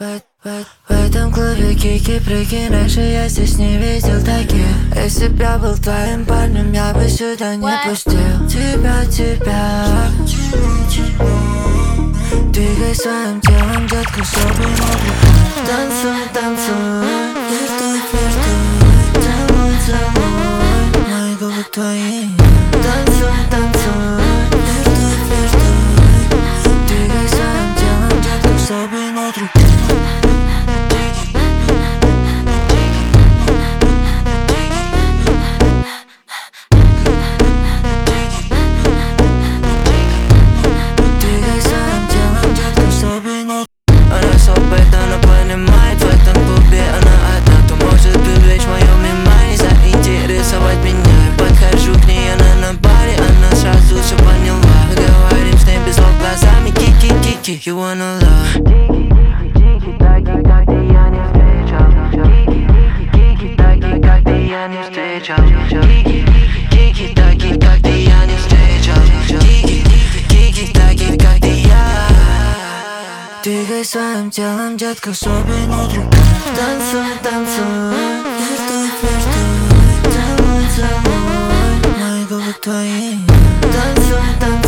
В этом клубе кики, прикинь, раньше я здесь не видел таких. Если б я был твоим парнем, я бы сюда не пустил тебя. Двигай своим телом, детка, чтобы не прикрыть. Танцуй, флиртуй, целуй, мои губы твои. Танцуй, флиртуй, двигай своим телом, детка, чтобы не прикрыть. You wanna love как ты я не встречал. Как ты я не встречал. Как ты я не встречал. Как ты я. Двигай своим телом, детка, чтобы не трепать. Танцуй, флиртуй, целуй, мои губы твои. Танцуй.